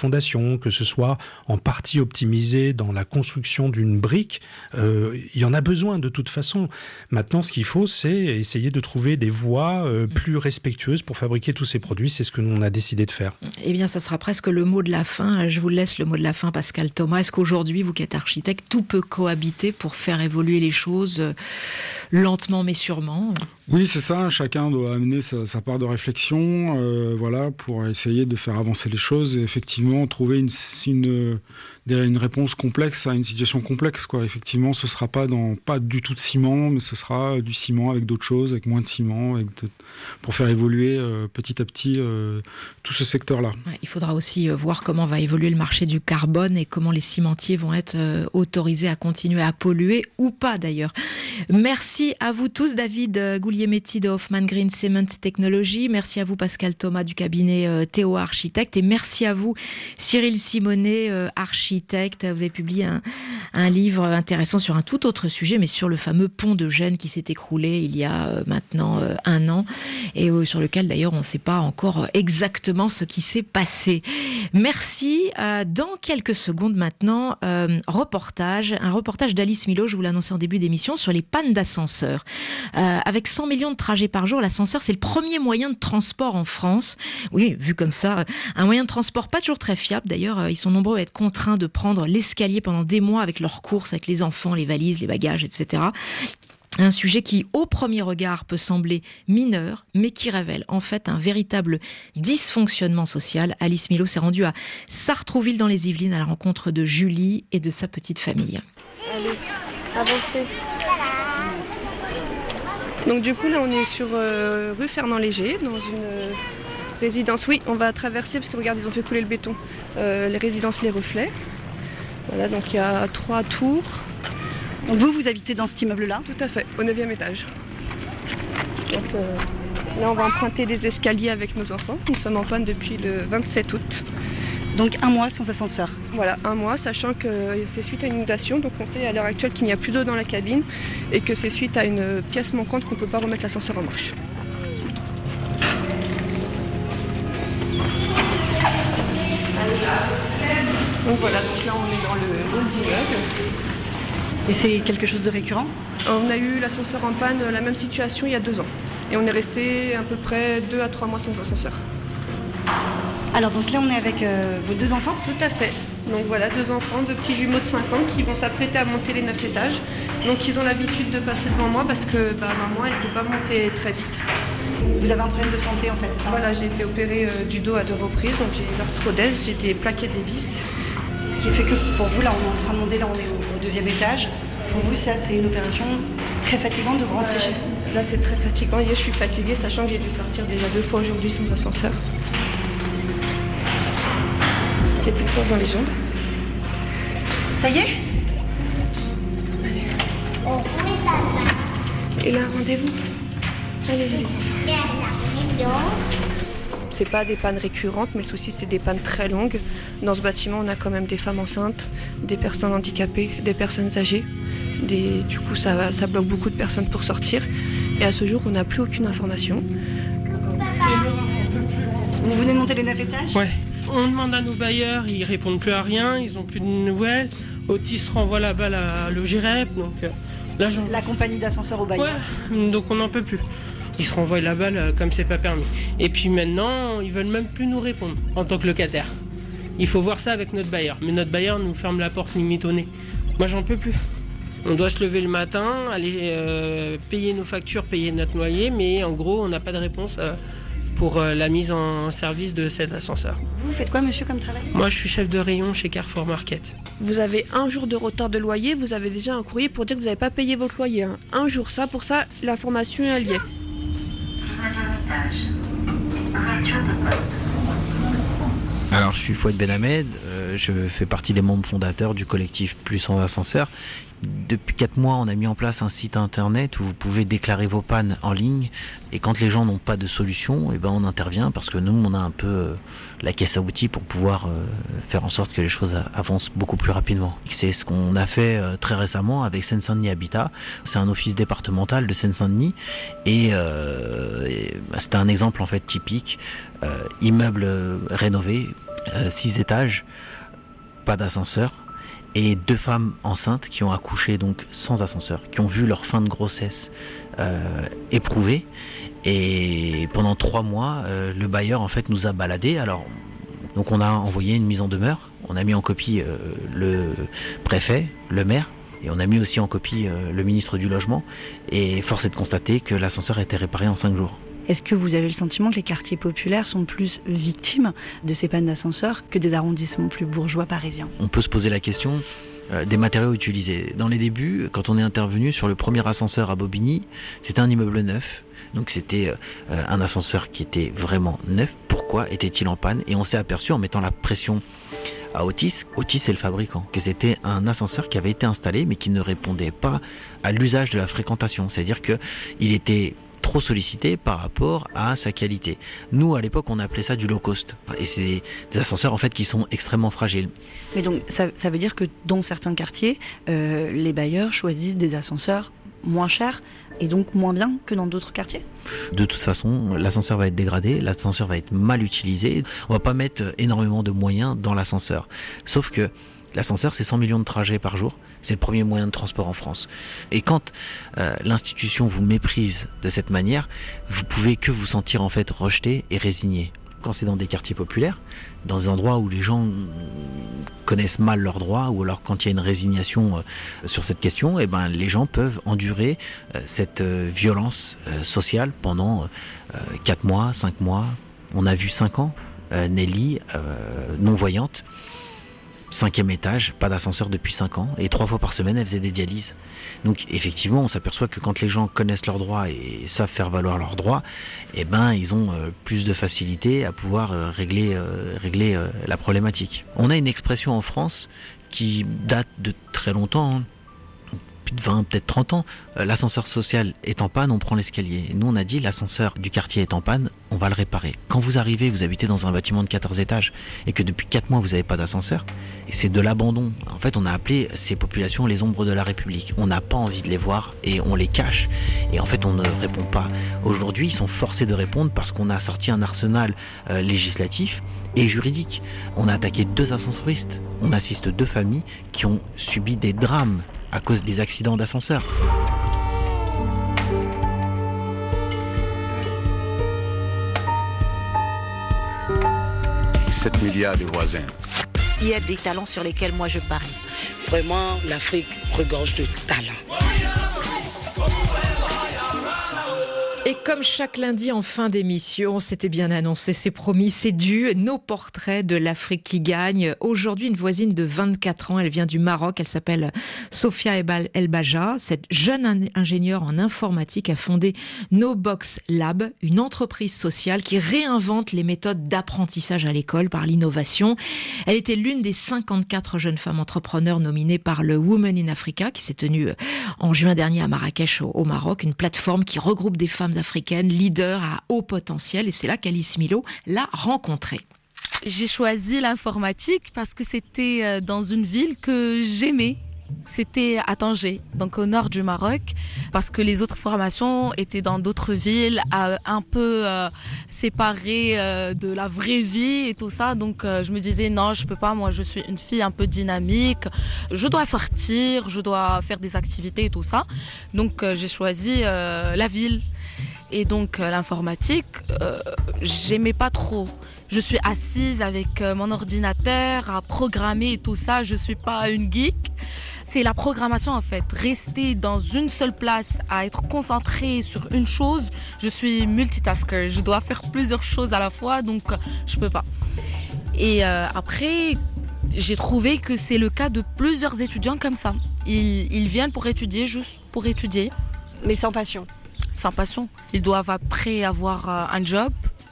d'optimisation, que ce soit en partie optimisé dans la construction d'une brique, il y en a besoin de toute façon. Maintenant, ce qu'il faut, c'est essayer de trouver des voies plus respectueuses pour fabriquer tous ces produits. C'est ce que l'on a décidé de faire. Eh bien, ça sera presque le mot de la fin. Je vous laisse le mot de la fin, Pascal Thomas. Est-ce qu'aujourd'hui, vous qui êtes architecte, tout peut cohabiter pour faire évoluer les choses lentement mais sûrement ? Oui, c'est ça. Chacun doit amener sa part de réflexion, voilà, pour essayer de faire avancer les choses et effectivement trouver une réponse complexe à une situation complexe, quoi. Effectivement, ce sera pas du tout de ciment, mais ce sera du ciment avec d'autres choses, avec moins de ciment, pour faire évoluer petit à petit tout ce secteur-là. Ouais, il faudra aussi voir comment va évoluer le marché du carbone et comment les cimentiers vont être autorisés à continuer à polluer ou pas d'ailleurs. Merci à vous tous, David Goulier-Méty de Hoffman Green Cement Technology. Merci à vous, Pascal Thomas du cabinet Théo Architecte. Et merci à vous, Cyril Simonet, architecte. Vous avez publié un livre intéressant sur un tout autre sujet, mais sur le fameux pont de Gênes qui s'est écroulé il y a maintenant 1 an et sur lequel d'ailleurs on ne sait pas encore exactement ce qui s'est passé. Merci. Dans quelques secondes maintenant, un reportage d'Alice Milo, je vous l'annonçais en début d'émission, sur les pannes d'ascenseur. Avec 100 millions de trajets par jour, l'ascenseur, c'est le premier moyen de transport en France. Oui, vu comme ça, un moyen de transport pas toujours très fiable. D'ailleurs, ils sont nombreux à être contraints de prendre l'escalier pendant des mois avec leurs courses, avec les enfants, les valises, les bagages, etc. Un sujet qui, au premier regard, peut sembler mineur, mais qui révèle en fait un véritable dysfonctionnement social. Alice Milo s'est rendue à Sartrouville dans les Yvelines à la rencontre de Julie et de sa petite famille. Allez, avancez. Donc du coup là on est sur rue Fernand-Léger dans une résidence. Oui, on va traverser parce que regarde, ils ont fait couler le béton. Les résidences Les Reflets. Voilà, donc il y a 3 tours. Donc vous habitez dans cet immeuble-là ? Tout à fait, au 9e étage. Donc là on va emprunter les escaliers avec nos enfants. Nous sommes en panne depuis le 27 août. Donc 1 mois sans ascenseur. Voilà, 1 mois, sachant que c'est suite à une inondation. Donc on sait à l'heure actuelle qu'il n'y a plus d'eau dans la cabine et que c'est suite à une pièce manquante qu'on ne peut pas remettre l'ascenseur en marche. Donc voilà, donc là on est dans le hall d'immeuble. Et c'est quelque chose de récurrent ? On a eu l'ascenseur en panne, la même situation il y a 2 ans. Et on est resté à peu près 2 à 3 mois sans ascenseur. Alors donc là on est avec vos 2 enfants ? Tout à fait. Donc voilà, 2 enfants, 2 petits jumeaux de 5 ans qui vont s'apprêter à monter les 9 étages. Donc ils ont l'habitude de passer devant moi parce que maman elle ne peut pas monter très vite. Vous avez un problème de santé en fait, c'est ça ? Voilà, j'ai été opérée du dos à 2 reprises, donc j'ai une arthrodèse, j'ai des plaques et des vis. Ce qui fait que pour vous, là on est en train de monter, là on est au 2e étage. Pour vous, ça c'est une opération très fatigante de rentrer chez vous ? Là c'est très fatigant, je suis fatiguée sachant que j'ai dû sortir déjà 2 fois aujourd'hui sans ascenseur. J'ai plus de force dans les jambes. Ça y est ? Allez. Et là, rendez-vous. Allez-y les enfants. C'est pas des pannes récurrentes, mais le souci c'est des pannes très longues. Dans ce bâtiment, on a quand même des femmes enceintes, des personnes handicapées, des personnes âgées. Du coup, ça bloque beaucoup de personnes pour sortir. Et à ce jour, on n'a plus aucune information. Vous venez de monter les 9 étages ? Ouais. On demande à nos bailleurs, ils répondent plus à rien, ils n'ont plus de nouvelles. Otis renvoie là-bas le GIREP, donc là, la compagnie d'ascenseur au bailleur. Ouais, donc on n'en peut plus. Ils se renvoient là-bas comme c'est pas permis. Et puis maintenant, ils veulent même plus nous répondre en tant que locataire. Il faut voir ça avec notre bailleur. Mais notre bailleur nous ferme la porte limite au nez. Moi, j'en peux plus. On doit se lever le matin, aller payer nos factures, payer notre loyer, mais en gros, on n'a pas de réponse pour la mise en service de cet ascenseur. Vous faites quoi, monsieur, comme travail ? Moi, je suis chef de rayon chez Carrefour Market. Vous avez 1 jour de retard de loyer, vous avez déjà un courrier pour dire que vous n'avez pas payé votre loyer. Hein. 1 jour, ça, pour ça, l'information est liée. 19e étage. Ouverture de porte. Alors, je suis Fouad Benhamed, je fais partie des membres fondateurs du collectif Plus sans ascenseur. Depuis 4 mois, on a mis en place un site internet où vous pouvez déclarer vos pannes en ligne. Et quand les gens n'ont pas de solution, eh ben on intervient parce que nous, on a un peu la caisse à outils pour pouvoir faire en sorte que les choses avancent beaucoup plus rapidement. C'est ce qu'on a fait très récemment avec Seine-Saint-Denis Habitat. C'est un office départemental de Seine-Saint-Denis et c'était un exemple en fait typique. Immeuble rénové, 6 étages. pas d'ascenseur, et 2 femmes enceintes qui ont accouché donc sans ascenseur, qui ont vu leur fin de grossesse éprouvée. Et pendant 3 mois, le bailleur en fait nous a baladés. Alors, donc on a envoyé une mise en demeure, on a mis en copie le préfet, le maire, et on a mis aussi en copie le ministre du Logement. Et force est de constater que l'ascenseur a été réparé en 5 jours. Est-ce que vous avez le sentiment que les quartiers populaires sont plus victimes de ces pannes d'ascenseur que des arrondissements plus bourgeois parisiens ? On peut se poser la question des matériaux utilisés. Dans les débuts, quand on est intervenu sur le premier ascenseur à Bobigny, c'était un immeuble neuf. Donc c'était un ascenseur qui était vraiment neuf. Pourquoi était-il en panne ? Et on s'est aperçu en mettant la pression à Otis est le fabricant, que c'était un ascenseur qui avait été installé mais qui ne répondait pas à l'usage de la fréquentation. C'est-à-dire qu'il était trop sollicité par rapport à sa qualité. Nous, à l'époque, on appelait ça du low cost. Et c'est des ascenseurs, en fait, qui sont extrêmement fragiles. Mais donc, ça veut dire que dans certains quartiers, les bailleurs choisissent des ascenseurs moins chers et donc moins bien que dans d'autres quartiers ? De toute façon, l'ascenseur va être dégradé, l'ascenseur va être mal utilisé. On va pas mettre énormément de moyens dans l'ascenseur. Sauf que l'ascenseur, c'est 100 millions de trajets par jour. C'est le premier moyen de transport en France. Et quand l'institution vous méprise de cette manière, vous pouvez que vous sentir en fait rejeté et résigné. Quand c'est dans des quartiers populaires, dans des endroits où les gens connaissent mal leurs droits, ou alors quand il y a une résignation sur cette question, eh ben, les gens peuvent endurer cette violence sociale pendant 4 mois, 5 mois. On a vu 5 ans, Nelly, non-voyante, 5e étage, pas d'ascenseur depuis 5 ans, et 3 fois par semaine elle faisait des dialyses. Donc effectivement on s'aperçoit que quand les gens connaissent leurs droits et savent faire valoir leurs droits, eh ben ils ont plus de facilité à pouvoir régler la problématique. On a une expression en France qui date de très longtemps, hein. Plus de 20, peut-être 30 ans, l'ascenseur social est en panne, on prend l'escalier. Et nous, on a dit, l'ascenseur du quartier est en panne, on va le réparer. Quand vous arrivez, vous habitez dans un bâtiment de 14 étages et que depuis 4 mois, vous n'avez pas d'ascenseur, et c'est de l'abandon. En fait, on a appelé ces populations les ombres de la République. On n'a pas envie de les voir et on les cache. Et en fait, on ne répond pas. Aujourd'hui, ils sont forcés de répondre parce qu'on a sorti un arsenal législatif et juridique. On a attaqué 2 ascensoristes. On assiste 2 familles qui ont subi des drames à cause des accidents d'ascenseur. « 7 milliards de voisins. » Il y a des talents sur lesquels moi je parie. Vraiment, l'Afrique regorge de talents. Et comme chaque lundi en fin d'émission, c'était bien annoncé, c'est promis, c'est dû, nos portraits de l'Afrique qui gagne. Aujourd'hui, une voisine de 24 ans, elle vient du Maroc, elle s'appelle Sofia El Baja. Cette jeune ingénieure en informatique a fondé No Box Lab, une entreprise sociale qui réinvente les méthodes d'apprentissage à l'école par l'innovation. Elle était l'une des 54 jeunes femmes entrepreneurs nominées par le Women in Africa, qui s'est tenue en juin dernier à Marrakech au Maroc, une plateforme qui regroupe des femmes africaine, leader à haut potentiel, et c'est là qu'Alice Milo l'a rencontrée. J'ai choisi l'informatique parce que c'était dans une ville que j'aimais. C'était à Tanger, donc au nord du Maroc, parce que les autres formations étaient dans d'autres villes, un peu séparées de la vraie vie et tout ça. Donc je me disais non, je peux pas, moi je suis une fille un peu dynamique, je dois sortir, je dois faire des activités et tout ça. Donc j'ai choisi la ville. Et donc l'informatique, j'aimais pas trop. Je suis assise avec mon ordinateur à programmer et tout ça, je suis pas une geek. C'est la programmation en fait, rester dans une seule place, à être concentrée sur une chose. Je suis multitasker, je dois faire plusieurs choses à la fois, donc je peux pas. Et après, j'ai trouvé que c'est le cas de plusieurs étudiants comme ça. Ils viennent pour étudier, juste pour étudier. Mais sans passion. Sans passion. Ils doivent après avoir un job,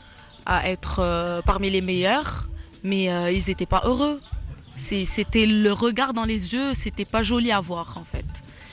à être parmi les meilleurs, mais ils n'étaient pas heureux. C'était le regard dans les yeux, c'était pas joli à voir en fait.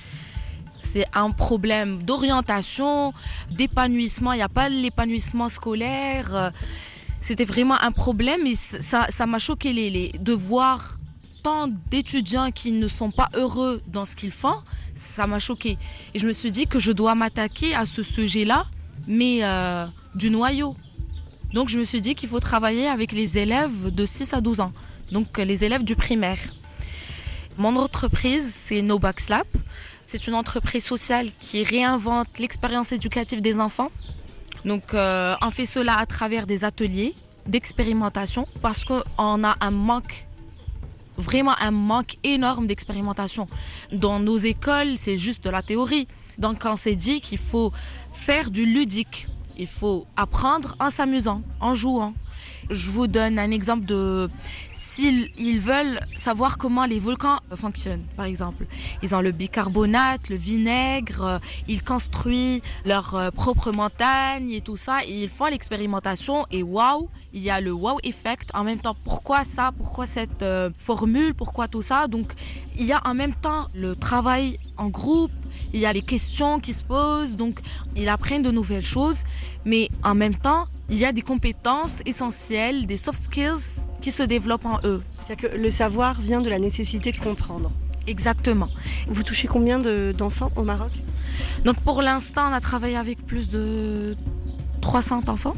C'est un problème d'orientation, d'épanouissement. Il n'y a pas l'épanouissement scolaire. C'était vraiment un problème et ça m'a choqué de voir tant d'étudiants qui ne sont pas heureux dans ce qu'ils font. Ça m'a choqué. Et je me suis dit que je dois m'attaquer à ce sujet-là, mais du noyau. Donc je me suis dit qu'il faut travailler avec les élèves de 6 à 12 ans. donc les élèves du primaire. Mon entreprise, c'est No Backslap. C'est une entreprise sociale qui réinvente l'expérience éducative des enfants. Donc, on fait cela à travers des ateliers d'expérimentation parce qu'on a vraiment un manque énorme d'expérimentation. Dans nos écoles, c'est juste de la théorie. Donc, on s'est dit qu'il faut faire du ludique. Il faut apprendre en s'amusant, en jouant. Je vous donne un exemple de... S'ils veulent savoir comment les volcans fonctionnent, par exemple. Ils ont le bicarbonate, le vinaigre, ils construisent leur propre montagne et tout ça. Et ils font l'expérimentation et waouh, il y a le wow effect. En même temps, pourquoi ça? Pourquoi cette formule? Pourquoi tout ça? Donc, il y a en même temps le travail en groupe. Il y a les questions qui se posent. Donc, ils apprennent de nouvelles choses. Mais en même temps, il y a des compétences essentielles, des soft skills qui se développent en eux. C'est-à-dire que le savoir vient de la nécessité de comprendre. Exactement. Vous touchez combien d'enfants au Maroc? Donc pour l'instant, on a travaillé avec plus de 300 enfants.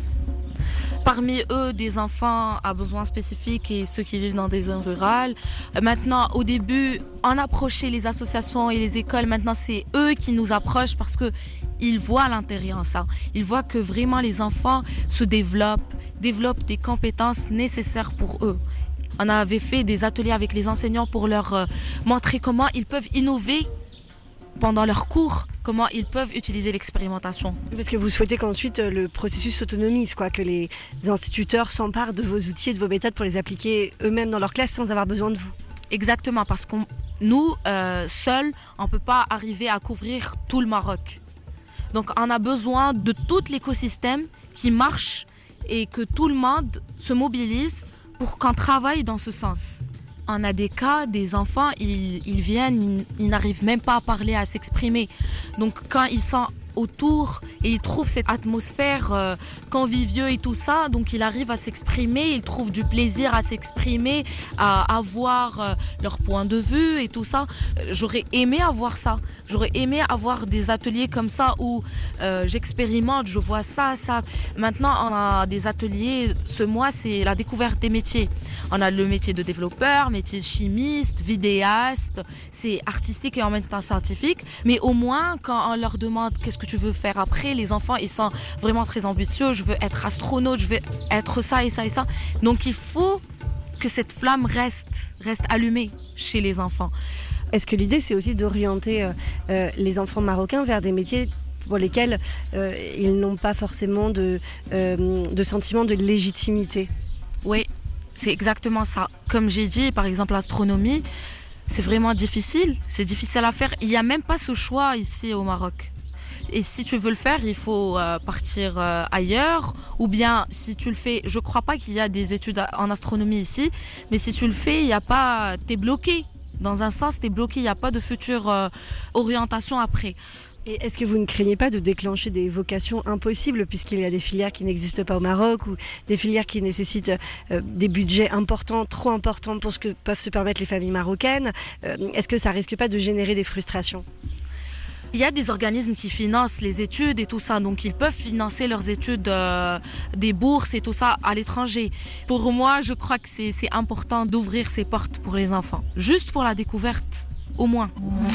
Parmi eux, des enfants à besoins spécifiques et ceux qui vivent dans des zones rurales. Maintenant, au début, on approchait les associations et les écoles. Maintenant, c'est eux qui nous approchent parce qu'ils voient l'intérêt en ça. Ils voient que vraiment les enfants se développent des compétences nécessaires pour eux. On avait fait des ateliers avec les enseignants pour leur montrer comment ils peuvent innover pendant leurs cours, comment ils peuvent utiliser l'expérimentation. Parce que vous souhaitez qu'ensuite le processus s'autonomise, que les instituteurs s'emparent de vos outils et de vos méthodes pour les appliquer eux-mêmes dans leur classe sans avoir besoin de vous. Exactement, parce que nous, seuls, on ne peut pas arriver à couvrir tout le Maroc. Donc on a besoin de tout l'écosystème qui marche et que tout le monde se mobilise pour qu'on travaille dans ce sens. On a des cas, des enfants, ils viennent, ils n'arrivent même pas à parler, à s'exprimer. Donc quand ils sont autour et ils trouvent cette atmosphère convivieuse et tout ça, donc ils arrivent à s'exprimer, ils trouvent du plaisir à s'exprimer, à avoir leur point de vue et tout ça. J'aurais aimé avoir ça. J'aurais aimé avoir des ateliers comme ça où j'expérimente, je vois ça. Maintenant, on a des ateliers, ce mois, c'est la découverte des métiers. On a le métier de développeur, métier de chimiste, vidéaste, c'est artistique et en même temps scientifique. Mais au moins, quand on leur demande qu'est-ce que tu veux faire après, les enfants, ils sont vraiment très ambitieux. Je veux être astronaute, je veux être ça et ça et ça. Donc il faut que cette flamme reste allumée chez les enfants. Est-ce que l'idée, c'est aussi d'orienter les enfants marocains vers des métiers pour lesquels ils n'ont pas forcément de sentiment de légitimité? Oui, c'est exactement ça. Comme j'ai dit, par exemple, l'astronomie, c'est vraiment difficile. C'est difficile à faire. Il n'y a même pas ce choix ici au Maroc. Et si tu veux le faire, il faut partir ailleurs. Ou bien, si tu le fais, je ne crois pas qu'il y a des études en astronomie ici, mais si tu le fais, il n'y a pas, t'es bloqué. Dans un sens, t'es bloqué, il n'y a pas de future orientation après. Et est-ce que vous ne craignez pas de déclencher des vocations impossibles, puisqu'il y a des filières qui n'existent pas au Maroc, ou des filières qui nécessitent des budgets importants, trop importants pour ce que peuvent se permettre les familles marocaines? Est-ce que ça risque pas de générer des frustrations? Il y a des organismes qui financent les études et tout ça, donc ils peuvent financer leurs études, des bourses et tout ça à l'étranger. Pour moi, je crois que c'est important d'ouvrir ces portes pour les enfants, juste pour la découverte, au moins.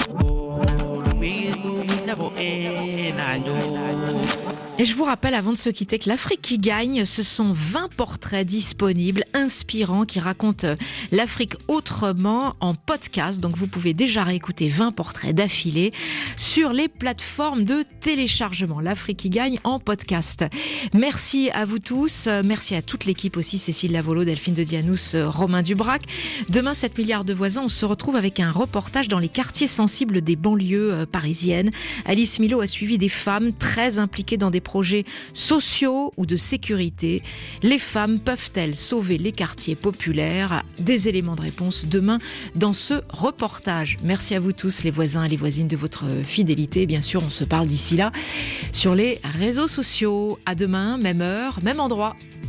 Et je vous rappelle avant de se quitter que l'Afrique qui gagne, ce sont 20 portraits disponibles, inspirants, qui racontent l'Afrique autrement en podcast. Donc vous pouvez déjà réécouter 20 portraits d'affilée sur les plateformes de téléchargement. L'Afrique qui gagne en podcast. Merci à vous tous. Merci à toute l'équipe aussi, Cécile Lavolo, Delphine de Dianous, Romain Dubrac. Demain, 7 milliards de voisins, on se retrouve avec un reportage dans les quartiers sensibles des banlieues parisiennes. Alice Milo a suivi des femmes très impliquées dans des projets sociaux ou de sécurité. Les femmes peuvent-elles sauver les quartiers populaires? Des éléments de réponse demain dans ce reportage. Merci à vous tous, les voisins et les voisines, de votre fidélité. Bien sûr, on se parle d'ici là sur les réseaux sociaux. À demain, même heure, même endroit.